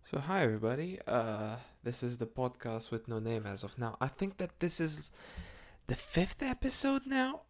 So hi everybody. This is the podcast with no name as of now. I think that this is the fifth episode now.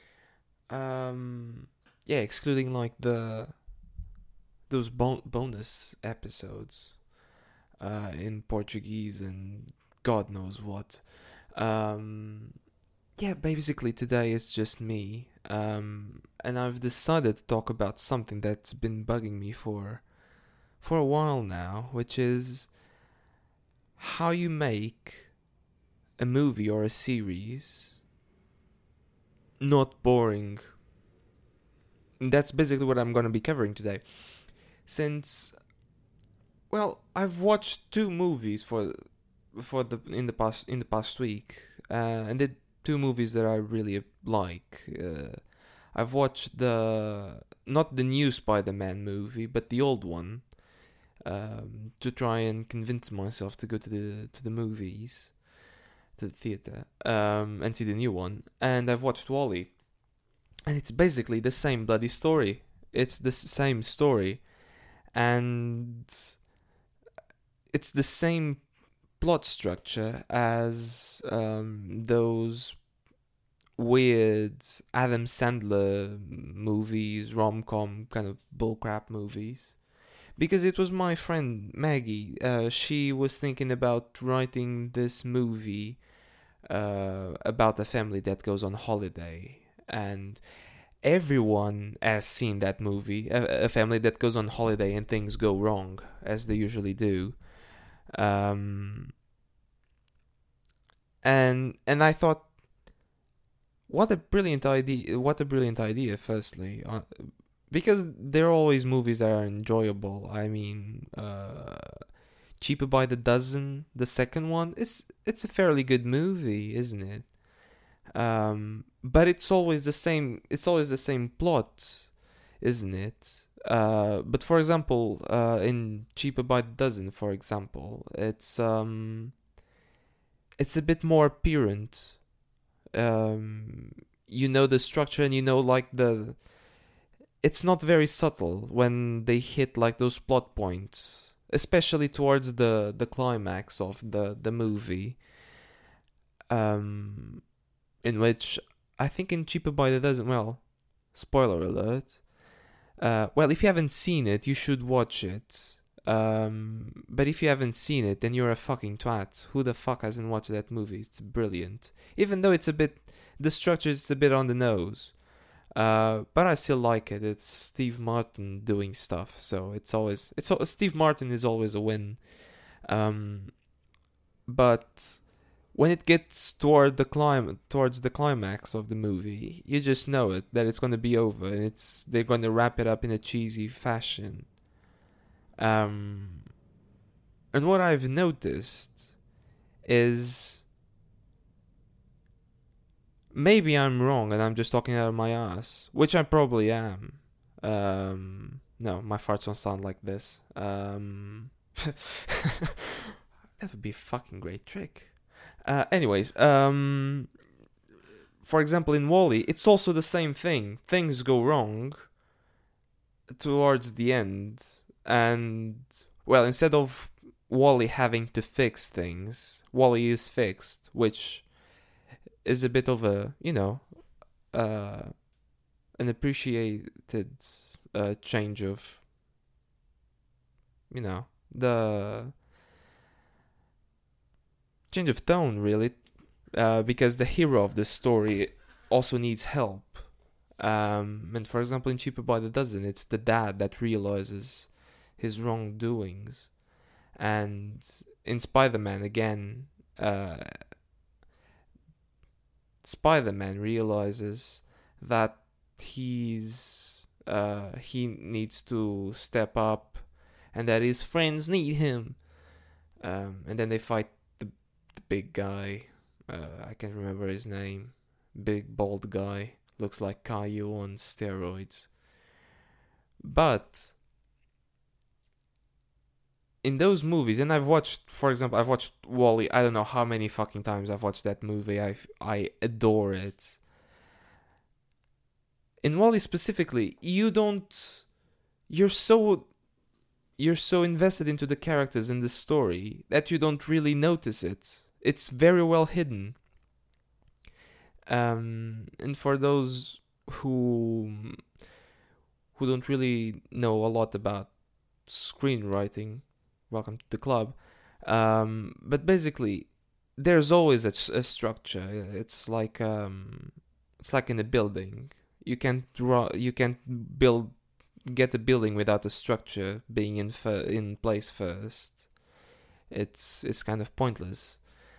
Um, yeah, excluding like those bonus episodes in Portuguese and God knows what. Um, yeah, basically today it's just me. And I've decided to talk about something that's been bugging me for a while now, which is how you make a movie or a series not boring. That's basically what I'm going to be covering today. Since I've watched two movies for the in the past week, and did two movies that I really like. I've watched the not the new Spider-Man movie, but the old one, to try and convince myself to go to the movies, to the theater, and see the new one. And I've watched Wally, and it's basically the same bloody story. It's the same story, and it's the same plot structure as those weird Adam Sandler movies, rom com kind of bullcrap movies. Because it was my friend Maggie. She was thinking about writing this movie about a family that goes on holiday, and everyone has seen that movie. A family that goes on holiday and things go wrong, as they usually do. Um, and I thought, what a brilliant idea! What a brilliant idea! Firstly, because there are always movies that are enjoyable. I mean, Cheaper by the Dozen, the second one, it's a fairly good movie, isn't it? But it's always the same. It's always the same plot, isn't it? But for example, in Cheaper by the Dozen, for example, it's a bit more apparent. You know the structure, and you know like the. It's not very subtle when they hit like those plot points, especially towards the climax of the movie. Um, in which I think in Cheaper by the Dozen, spoiler alert. If you haven't seen it, you should watch it. But if you haven't seen it, then you're a fucking twat. Who the fuck hasn't watched that movie? It's brilliant. Even though the structure is a bit on the nose. But I still like it. It's Steve Martin doing stuff, so Steve Martin is always a win. Um, but when it gets towards the climax of the movie, you just know it that it's going to be over, and they're going to wrap it up in a cheesy fashion. Um, and what I've noticed is maybe I'm wrong and I'm just talking out of my ass, which I probably am. No, my farts don't sound like this. That would be a fucking great trick. Anyways, for example, in Wally, it's also the same thing. Things go wrong towards the end, and instead of Wally having to fix things, Wally is fixed, which is a bit of a uh, an appreciated change of the change of tone, really, because the hero of the story also needs help. And for example, in Cheaper by the Dozen, it's the dad that realizes his wrongdoings, and in Spider-Man again, Spider-Man realizes that he needs to step up, and that his friends need him. And then they fight the big guy. I can't remember his name. Big bald guy. Looks like Caillou on steroids. But in those movies, and for example, I've watched Wally. I don't know how many fucking times I've watched that movie. I adore it. In Wally specifically, you're so you're so invested into the characters and the story that you don't really notice it. It's very well hidden. And for those who who don't really know a lot about screenwriting, welcome to the club. But basically, there's always a structure. It's like in a building. You can't build get a building without a structure being in place first. It's kind of pointless.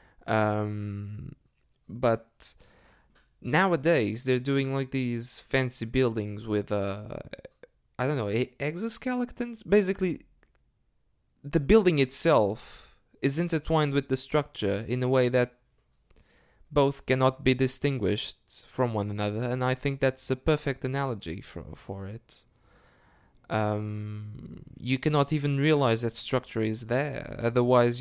But nowadays they're doing like these fancy buildings with I don't know, exoskeletons. Basically, the building itself is intertwined with the structure in a way that both cannot be distinguished from one another, and I think that's a perfect analogy for it. You cannot even realize that structure is there. Otherwise,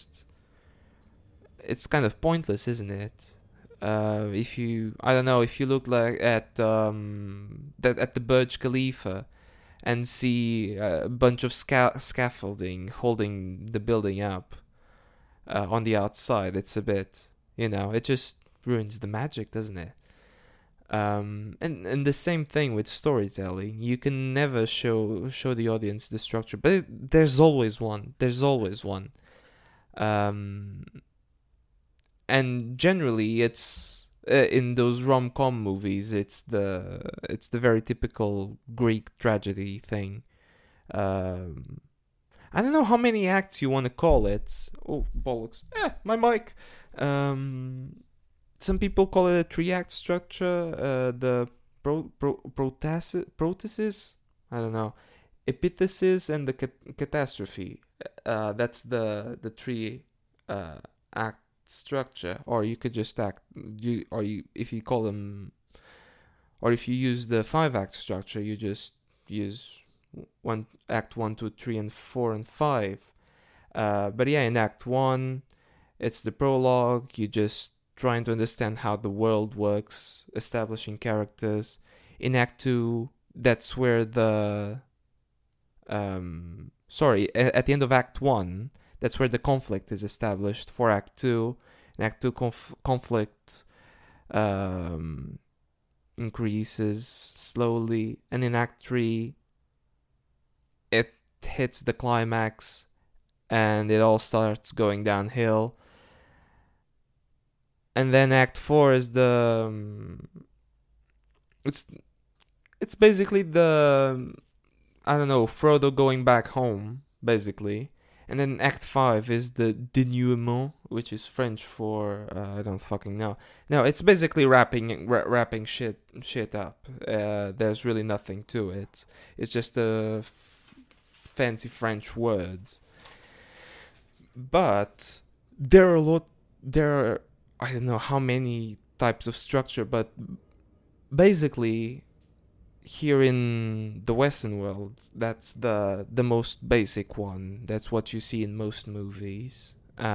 it's kind of pointless, isn't it? If you, I don't know, if you look like at the Burj Khalifa and see a bunch of scaffolding holding the building up on the outside, it's a bit, it just ruins the magic, doesn't it? And the same thing with storytelling. You can never show the audience the structure, but there's always one. There's always one. And generally, it's in those rom-com movies. It's the very typical Greek tragedy thing. I don't know how many acts you want to call it. Oh, bollocks! My mic. Some people call it a three-act structure. The protasis, I don't know, epithesis, and the catastrophe. That's the three act structure. Or you could just if you call them, or if you use the 5-act structure, you just use act 1, 2, 3, and 4 and 5. But yeah, in act 1, it's the prologue. You just trying to understand how the world works, establishing characters. In act 2, that's where at the end of act 1, that's where the conflict is established for act 2. In act 2, conflict increases slowly, and in act 3, it hits the climax and it all starts going downhill. And then act 4 is it's basically I don't know, Frodo going back home, basically. And then act 5 is the denouement, which is French for I don't fucking know. No, it's basically wrapping shit up. There's really nothing to it. It's just fancy French words. But there are I don't know how many types of structure, but basically here in the Western world, that's the most basic one. That's what you see in most movies.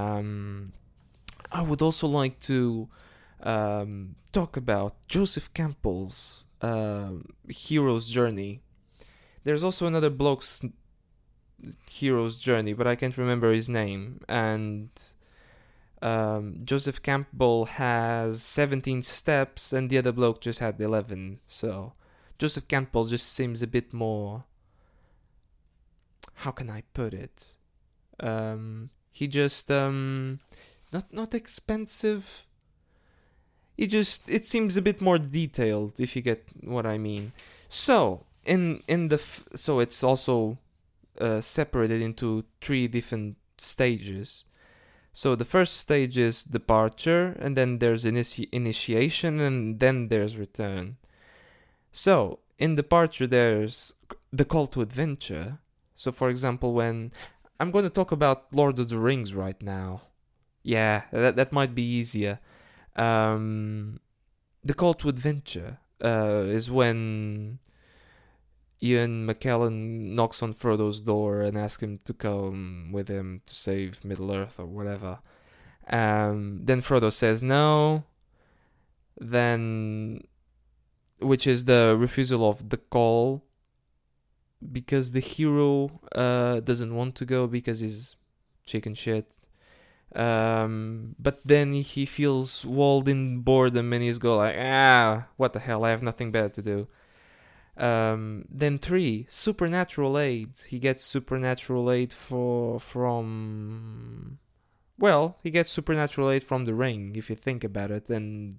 I would also like to talk about Joseph Campbell's hero's journey. There's also another bloke's hero's journey, but I can't remember his name. And Joseph Campbell has 17 steps, and the other bloke just had 11. So Joseph Campbell just seems a bit more. How can I put it? He just not expensive. It seems a bit more detailed, if you get what I mean. So so it's also separated into 3 different stages. So the first stage is departure, and then there's initiation, and then there's return. So in departure, there's the call to adventure. So for example, when I'm going to talk about Lord of the Rings right now. Yeah, that might be easier. The call to adventure is when Ian McKellen knocks on Frodo's door and asks him to come with him to save Middle-earth or whatever. Then Frodo says no. Then, which is the refusal of the call, because the hero doesn't want to go because he's chicken shit. But then he feels walled in boredom and he's go like, what the hell, I have nothing better to do. Then 3, supernatural aid. He gets supernatural aid from he gets supernatural aid from the ring, if you think about it, and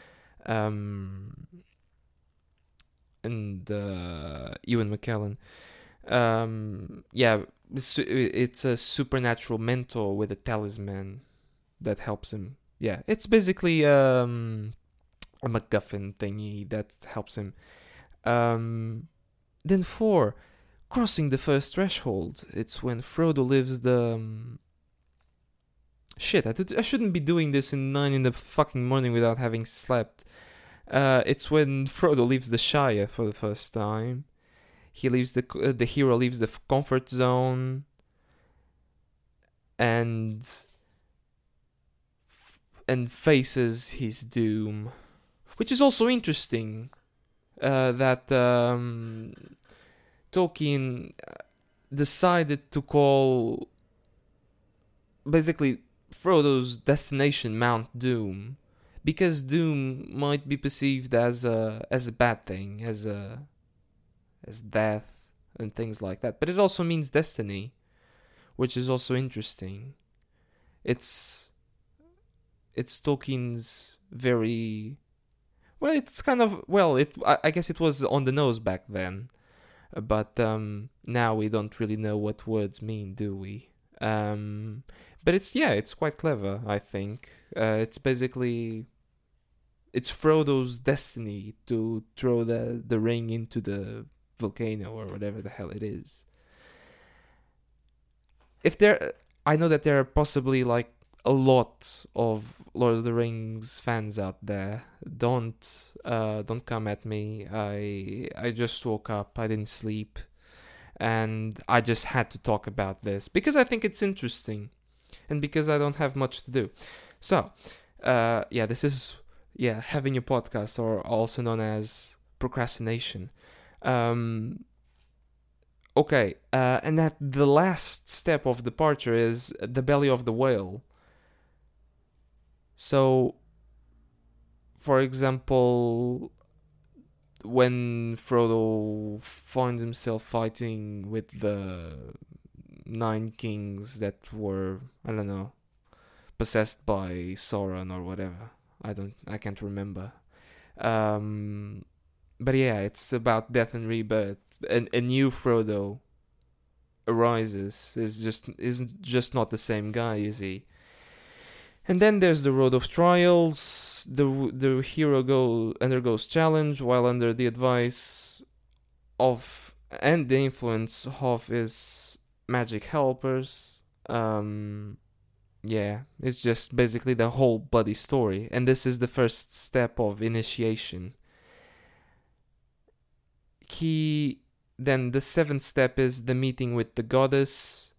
Ewan McKellen. It's a supernatural mentor with a talisman that helps him. Yeah, it's basically a MacGuffin thingy that helps him. Then 4, crossing the first threshold. It's when Frodo lives the... Shit, I shouldn't be doing this in 9 in the fucking morning without having slept. It's when Frodo leaves the Shire for the first time. He leaves the hero leaves the comfort zone and faces his doom, which is also interesting. That Tolkien decided to call basically Frodo's destination Mount Doom, because doom might be perceived as a bad thing, as death and things like that, but it also means destiny, which is also interesting. It's Tolkien's very... Well, it's kind of... I guess it was on the nose back then. But now we don't really know what words mean, do we? But it's quite clever, I think. It's basically... It's Frodo's destiny to throw the ring into the volcano or whatever the hell it is. I know that there are possibly like a lot of Lord of the Rings fans out there. Don't come at me. I just woke up. I didn't sleep, and I just had to talk about this because I think it's interesting, and because I don't have much to do. So, this is having a podcast, or also known as procrastination. Okay, and that the last step of departure is the belly of the whale. So, for example, when Frodo finds himself fighting with the 9 kings that were, I don't know, possessed by Sauron or whatever. I can't remember. But yeah, it's about death and rebirth. A new Frodo arises. Isn't just not the same guy, is he? And then there's the Road of Trials. The hero undergoes challenge while under the advice of and the influence of his magic helpers. It's just basically the whole bloody story, and this is the first step of initiation. Then the 7th step is the meeting with the goddess.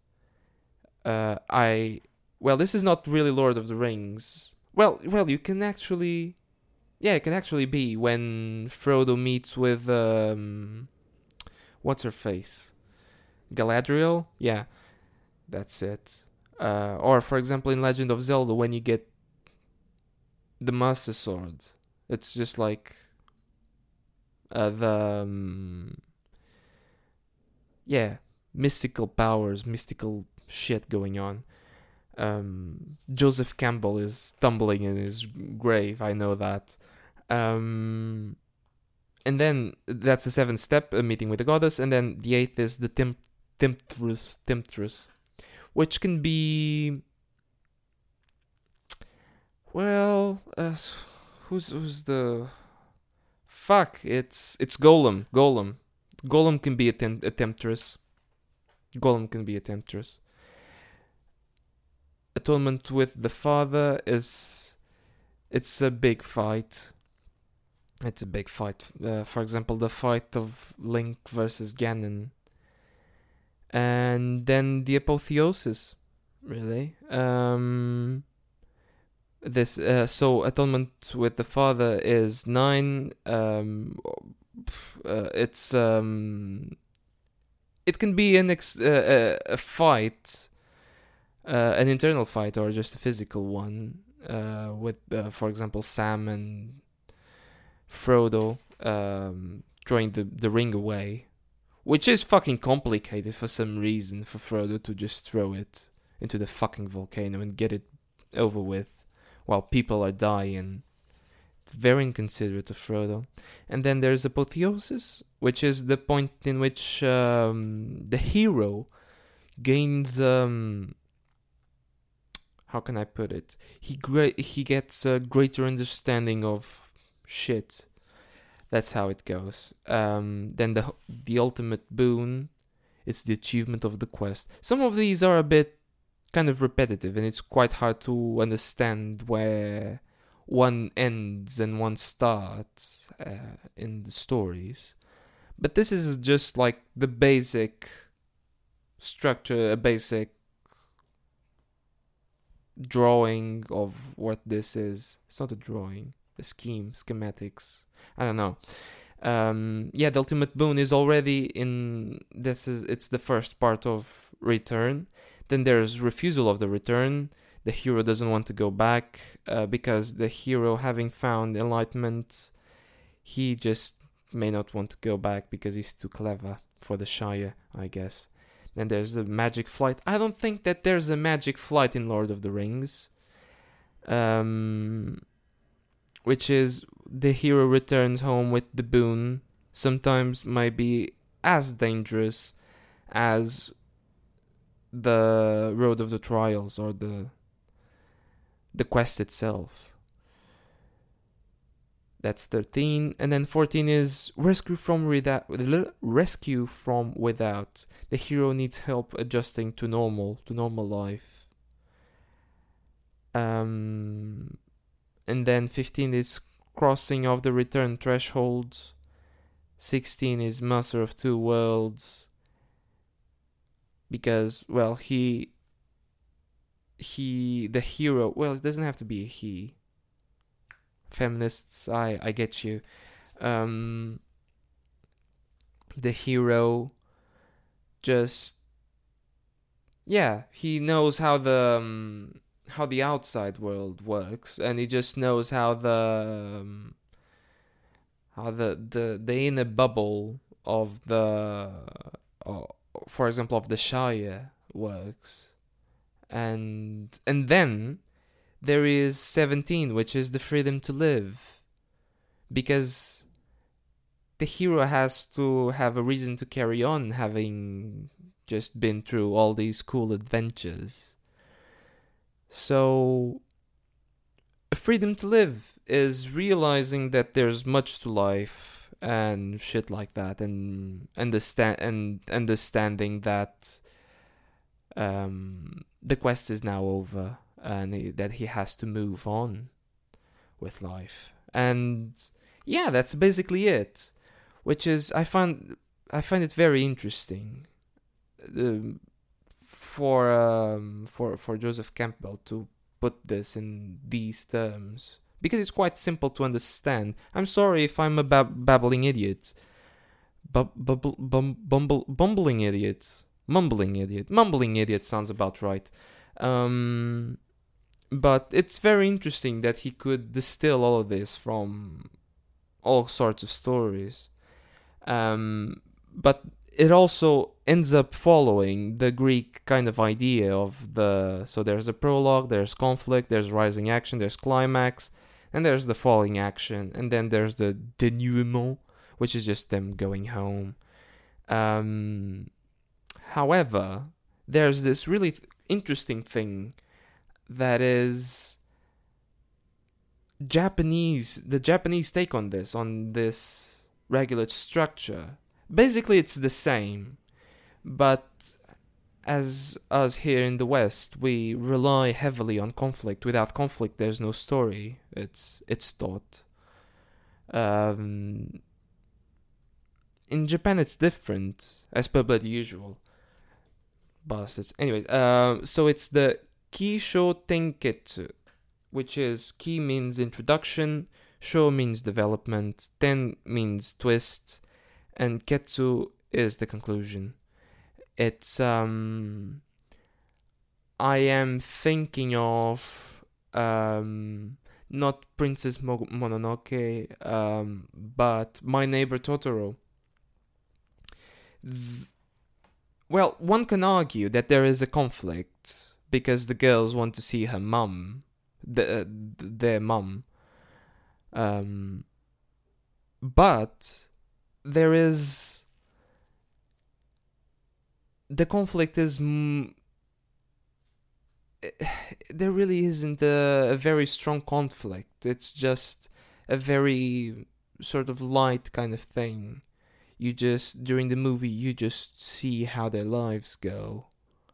This is not really Lord of the Rings. You can actually... Yeah, it can actually be when Frodo meets with... what's her face? Galadriel? Yeah, that's it. Or, for example, in Legend of Zelda, when you get the Master Sword. It's just like... mystical powers, mystical shit going on. Joseph Campbell is tumbling in his grave, I know that. And then that's the 7th step, a meeting with the goddess, and then the 8th is the Temptress, which can be... who's the... Fuck, it's Gollum. Gollum can be a temptress. Atonement with the Father it's a big fight. For example, the fight of Link versus Ganon. And then the apotheosis, really. So Atonement with the Father is 9. It's it can be a fight, an internal fight, or just a physical one, with, for example, Sam and Frodo throwing the ring away, which is fucking complicated for some reason for Frodo to just throw it into the fucking volcano and get it over with while people are dying. It's very inconsiderate of Frodo. And then there's Apotheosis, which is the point in which the hero gains. How can I put it? He gets a greater understanding of shit. That's how it goes. Then the ultimate boon is the achievement of the quest. Some of these are a bit kind of repetitive, and it's quite hard to understand where one ends and one starts in the stories. But this is just like the basic structure, a basic drawing of what this is. It's not a drawing, a schematics. I don't know. The ultimate boon is already in. It's the first part of Return. Then there's refusal of the return. The hero doesn't want to go back because the hero, having found enlightenment, he just may not want to go back because he's too clever for the Shire, I guess. Then there's the magic flight. I don't think that there's a magic flight in Lord of the Rings. Which is the hero returns home with the boon. Sometimes might be as dangerous as the Road of the Trials or the quest itself. That's 13. And then 14 is rescue from without. The hero needs help adjusting to normal life. And then 15 is crossing of the return threshold. 16 is master of two worlds. Because, well, the hero, well, it doesn't have to be a he. Feminists, I get you. The hero just, he knows how the outside world works, and he just knows how the inner bubble of for example, of the Shire works. And then there is 17, which is the freedom to live. Because the hero has to have a reason to carry on, having just been through all these cool adventures. So, freedom to live is realizing that there's much to life and shit like that, and understanding that the quest is now over, and that he has to move on with life. And that's basically it. Which is, I find it very interesting for Joseph Campbell to put this in these terms, because it's quite simple to understand. I'm sorry if I'm a babbling idiot. Bumbling idiot. Mumbling idiot. Mumbling idiot sounds about right. But it's very interesting that he could distill all of this from all sorts of stories. But it also ends up following the Greek kind of idea of so there's a prologue, there's conflict, there's rising action, there's climax, and there's the falling action, and then there's the denouement, which is just them going home. However, there's this really interesting thing that is the Japanese take on this regular structure. Basically, it's the same, but as us here in the West, we rely heavily on conflict. Without conflict, there's no story. It's taught. In Japan, it's different, as per the usual. Bastards. Anyway, so it's the Kisho Tenketsu, which is Ki means introduction, Sho means development, Ten means twist, and Ketsu is the conclusion. It's I am thinking of not Princess Mononoke, but My Neighbor Totoro. Well, one can argue that there is a conflict because the girls want to see her mum, their mum. But there is the conflict is there really isn't a very strong conflict. It's just a very sort of light kind of thing. You just during the movie you just see how their lives go.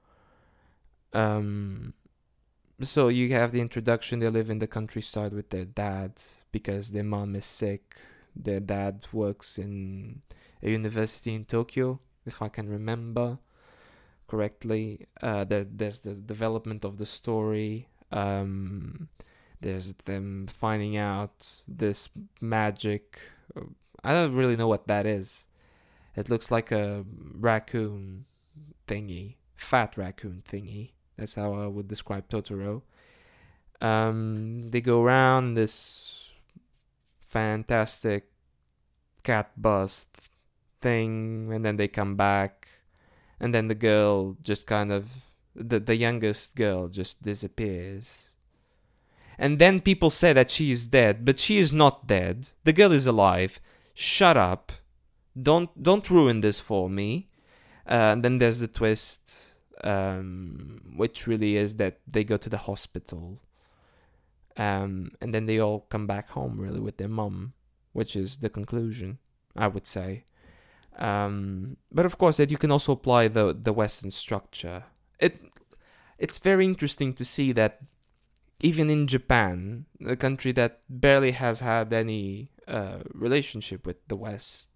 So you have the introduction. They live in the countryside with their dad because their mom is sick. Their dad works in a university in Tokyo, if I can remember correctly. There's the development of the story. There's them finding out this magic. I don't really know what that is. It looks like a raccoon thingy, fat raccoon thingy. That's how I would describe Totoro. They go around this fantastic cat bus thing, and then they come back, and then the girl just kind of the youngest girl just disappears. And then people say that she is dead, but she is not dead. The girl is alive. Shut up. Don't ruin this for me. And then there's the twist, which really is that they go to the hospital. And then they all come back home really with their mum, which is the conclusion, I would say. But of course that you can also apply the Western structure. It's very interesting to see that even in Japan, a country that barely has had any relationship with the West.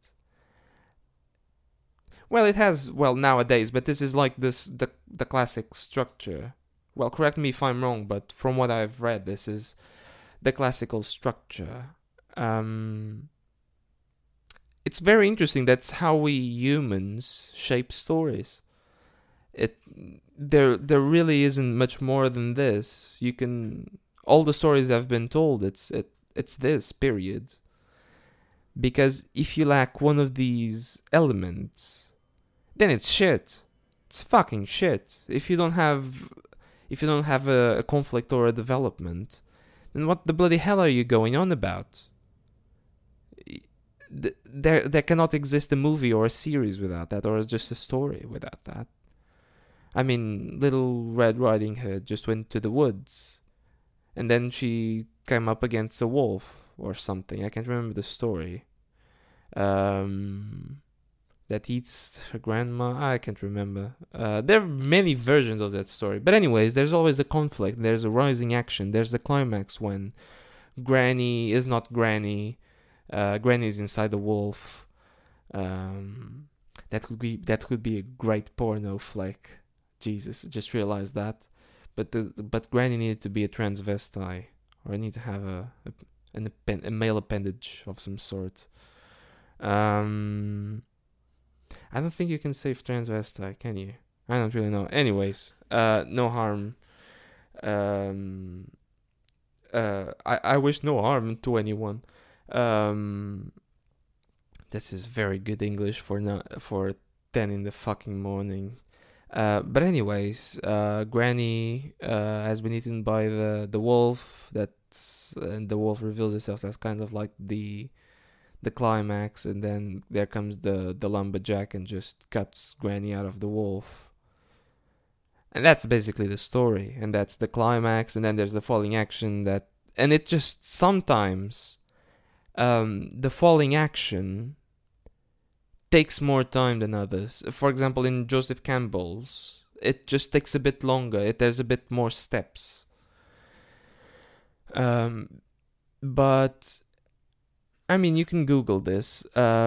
Well, it has, nowadays, but this is like the classic structure. Well, correct me if I'm wrong, but from what I've read, this is the classical structure. It's very interesting. That's how we humans shape stories. There really isn't much more than this. You can all the stories that have been told. It's this period. Because if you lack one of these elements, then it's shit. It's fucking shit. If you don't have a conflict or a development, then what the bloody hell are you going on about? There cannot exist a movie or a series without that, or just a story without that. I mean, Little Red Riding Hood just went to the woods, and then she came up against a wolf or something. I can't remember the story. That eats her grandma. I can't remember. There are many versions of that story. But anyways, there's always a conflict. There's a rising action. There's the climax when Granny is not Granny. Granny is inside the wolf. That could be a great porno flick. Jesus, I just realized that. But Granny needed to be a transvestite, or need to have a male appendage of some sort. I don't think you can save transvestite, can you? I don't really know. Anyways, no harm. I wish no harm to anyone. This is very good English for 10 in the fucking morning. But anyways, Granny has been eaten by the wolf. And the wolf reveals itself as kind of like the climax, and then there comes the lumberjack and just cuts Granny out of the wolf. And that's basically the story, and that's the climax, and then there's the falling action and it just sometimes the falling action takes more time than others. For example, in Joseph Campbell's, it just takes a bit longer. There's a bit more steps. But I mean, you can Google this.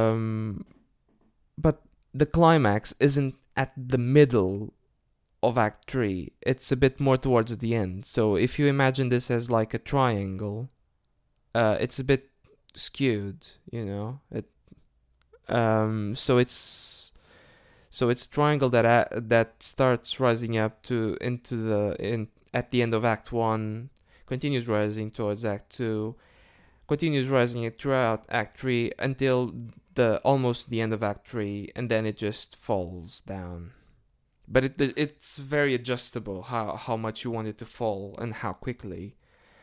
But the climax isn't at the middle of Act 3. It's a bit more towards the end. So if you imagine this as like a triangle, it's a bit skewed, you know. So So it's a triangle that starts rising up to into the in at the end of Act 1, continues rising towards Act 2, continues rising it throughout Act 3 until the almost the end of Act 3, and then it just falls down. But it's very adjustable how much you want it to fall and how quickly.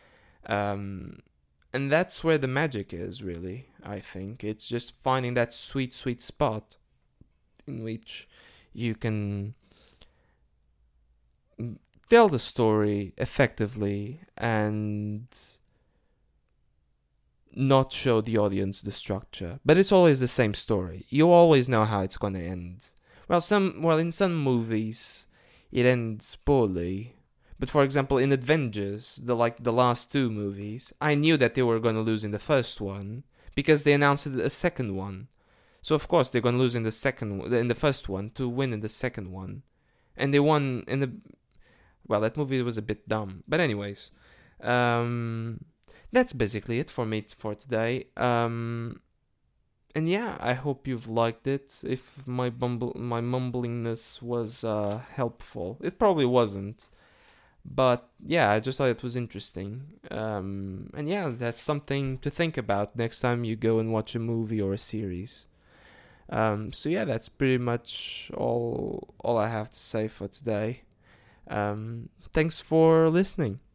And that's where the magic is, really, I think. It's just finding that sweet, sweet spot in which you can tell the story effectively and not show the audience the structure. But it's always the same story. You always know how it's going to end. In some movies it ends poorly. But for example, in Avengers, the last two movies, I knew that they were going to lose in the first one because they announced a second one. So of course they're going to lose in the first one to win in the second one. And they won in the that movie was a bit dumb. But anyways, that's basically it for me for today. And yeah, I hope you've liked it. If my mumblingness was helpful, it probably wasn't. But yeah, I just thought it was interesting. And yeah, that's something to think about next time you go and watch a movie or a series. So yeah, that's pretty much all I have to say for today. Thanks for listening.